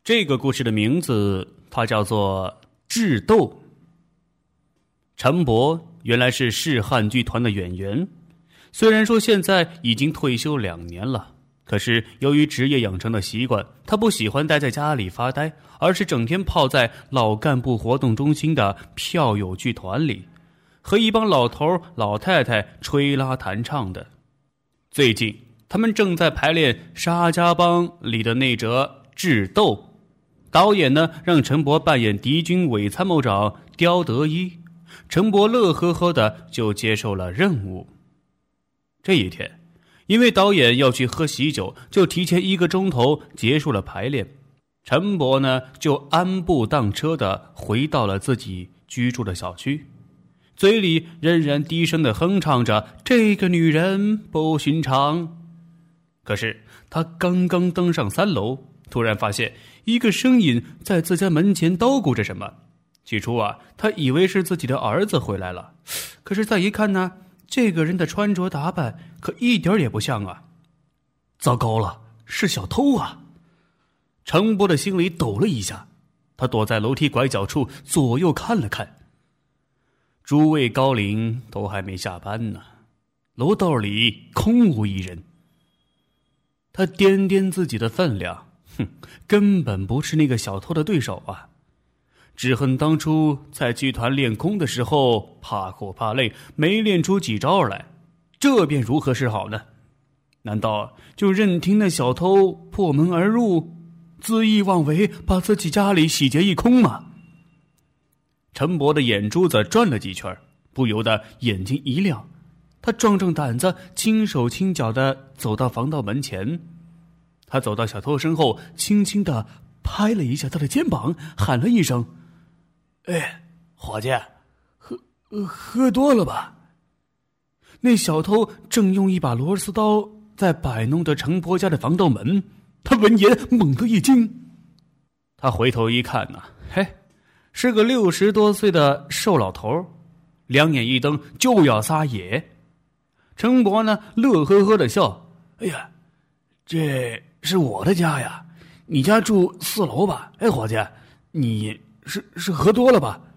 这个故事的名字它叫做智斗。陈伯原来是试汉剧团的演员，虽然说现在已经退休2年了，可是由于职业养成的习惯，他不喜欢待在家里发呆，而是整天泡在老干部活动中心的票友剧团里，和一帮老头老太太吹拉弹唱的。最近他们正在排练《沙家浜》里的那折智斗，导演呢让陈伯扮演敌军伪参谋长刁德一，陈伯乐呵呵的就接受了任务。这一天，因为导演要去喝喜酒，就提前1个钟头结束了排练。陈伯呢就安步当车的回到了自己居住的小区，嘴里仍然低声的哼唱着这个女人不寻常。可是他刚刚登上3楼，突然发现一个声音在自家门前叨咕着什么。起初啊，他以为是自己的儿子回来了，可是再一看呢，这个人的穿着打扮可一点也不像啊。糟糕了，是小偷啊！程波的心里抖了一下，他躲在楼梯拐角处左右看了看，诸位高龄都还没下班呢，楼道里空无一人。他掂掂自己的分量，根本不是那个小偷的对手啊。只恨当初在剧团练功的时候怕苦怕累，没练出几招来，这便如何是好呢？难道就任听那小偷破门而入，恣意妄为，把自己家里洗劫一空吗？陈伯的眼珠子转了几圈，不由得眼睛一亮，他壮壮胆子，轻手轻脚地走到防盗门前。他走到小偷身后，轻轻地拍了一下他的肩膀，喊了一声：哎，伙计，喝多了吧？那小偷正用一把螺丝刀在摆弄着程伯家的防盗门，他闻言猛地一惊。他回头一看呢，是个60多岁的瘦老头，两眼一瞪就要撒野。程伯呢乐呵呵的笑：哎呀，这是我的家呀，你家住4楼吧？哎，伙计，你是喝多了吧？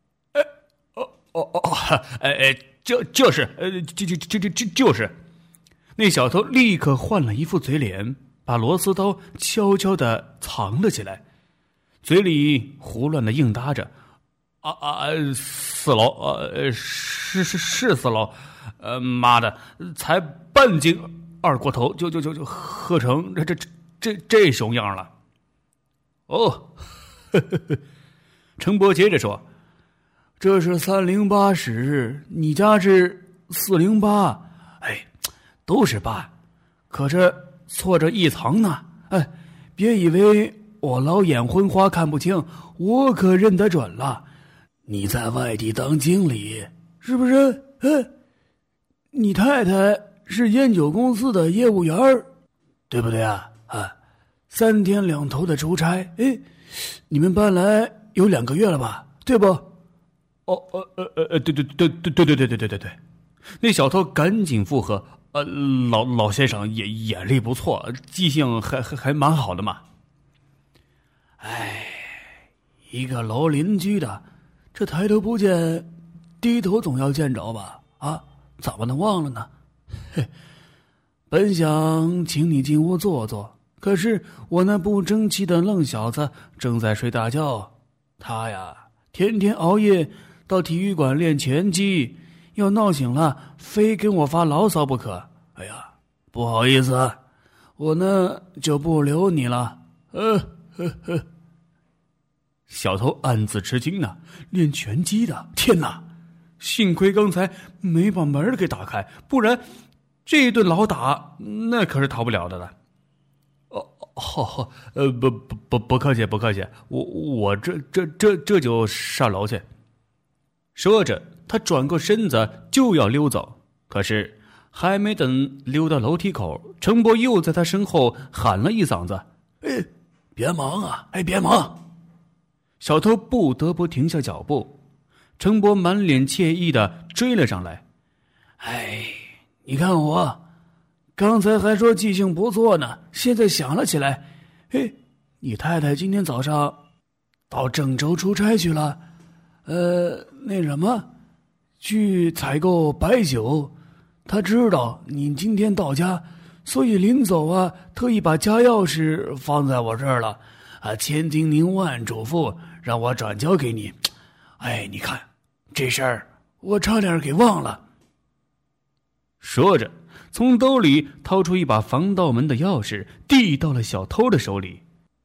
就是。那小偷立刻换了一副嘴脸，把螺丝刀悄悄地藏了起来，嘴里胡乱的应答着：4楼，是4楼，妈的，才半斤二锅头就喝成这熊样了。哦，程伯接着说：这是308室，你家是408，都是8，可这错着一层呢。别以为我老眼昏花看不清，我可认得准了。你在外地当经理是不是？你太太是烟酒公司的业务员，对不对啊？3天2头的出差，你们搬来有2个月了吧？对不？对。那小偷赶紧附和：老先生眼力不错，记性还蛮好的嘛。一个老邻居的，这抬头不见低头总要见着吧？怎么能忘了呢？本想请你进屋坐坐，可是我那不争气的愣小子正在睡大觉，他呀天天熬夜到体育馆练拳击，要闹醒了非跟我发牢骚不可。不好意思，我呢就不留你了。小偷暗自吃惊呢，练拳击的，天哪！幸亏刚才没把门给打开，不然这顿老打那可是逃不了的了。不客气，我这就上楼去。说着，他转过身子就要溜走，可是还没等溜到楼梯口，程伯又在他身后喊了一嗓子：别忙啊，别忙！小偷不得不停下脚步，程伯满脸惬意地追了上来。你看我刚才还说记性不错呢，现在想了起来， 你太太今天早上到郑州出差去了，去采购白酒。她知道你今天到家，所以临走啊，特意把家钥匙放在我这儿了，千叮咛万嘱咐，让我转交给你。哎，你看这事儿，我差点给忘了。 说着，从兜里掏出一把防盗门的钥匙，递到了小偷的手里。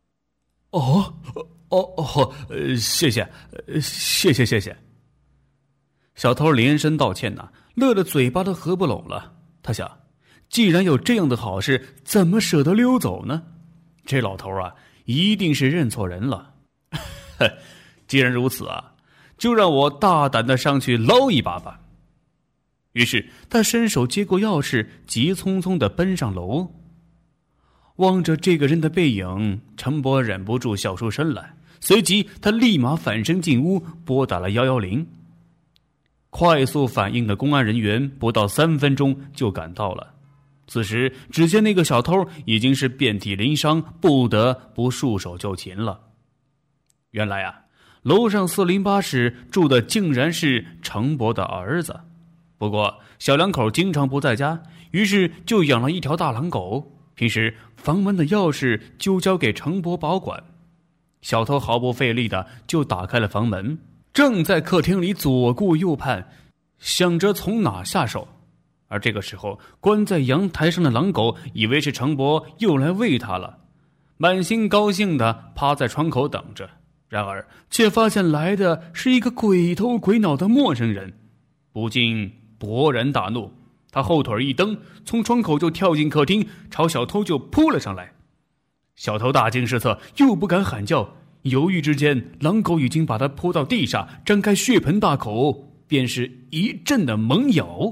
谢谢。小偷连声道歉呐，乐得嘴巴都合不拢了。他想，既然有这样的好事，怎么舍得溜走呢？这老头啊，一定是认错人了。既然如此啊，就让我大胆的上去捞一把吧。于是他伸手接过钥匙，急匆匆地奔上楼。望着这个人的背影，陈伯忍不住笑出声来。随即他立马反身进屋，拨打了110。快速反应的公安人员不到3分钟就赶到了。此时只见那个小偷已经是遍体鳞伤，不得不束手就擒了。原来啊，楼上408室住的竟然是程伯的儿子。不过小两口经常不在家，于是就养了一条大狼狗，平时房门的钥匙就交给程伯保管。小偷毫不费力的就打开了房门，正在客厅里左顾右盼，想着从哪下手。而这个时候，关在阳台上的狼狗以为是程伯又来喂它了，满心高兴的趴在窗口等着。然而却发现来的是一个鬼头鬼脑的陌生人，不禁勃然大怒。他后腿一蹬，从窗口就跳进客厅，朝小偷就扑了上来。小偷大惊失色，又不敢喊叫，犹豫之间，狼狗已经把他扑到地上，张开血盆大口，便是一阵的猛咬。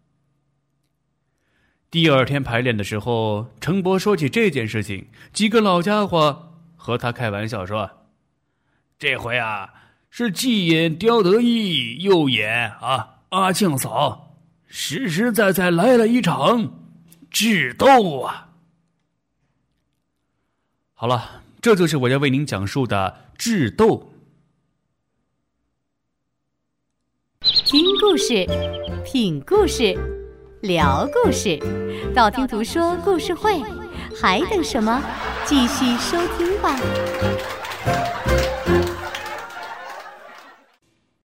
第二天排练的时候，程伯说起这件事情，几个老家伙和他开玩笑说，这回啊是既演刁德义，又演阿庆嫂，实实在在来了一场智斗啊。好了，这就是我要为您讲述的智斗。 听故事，品故事，聊故事，道听途说故事会，还等什么？继续收听吧。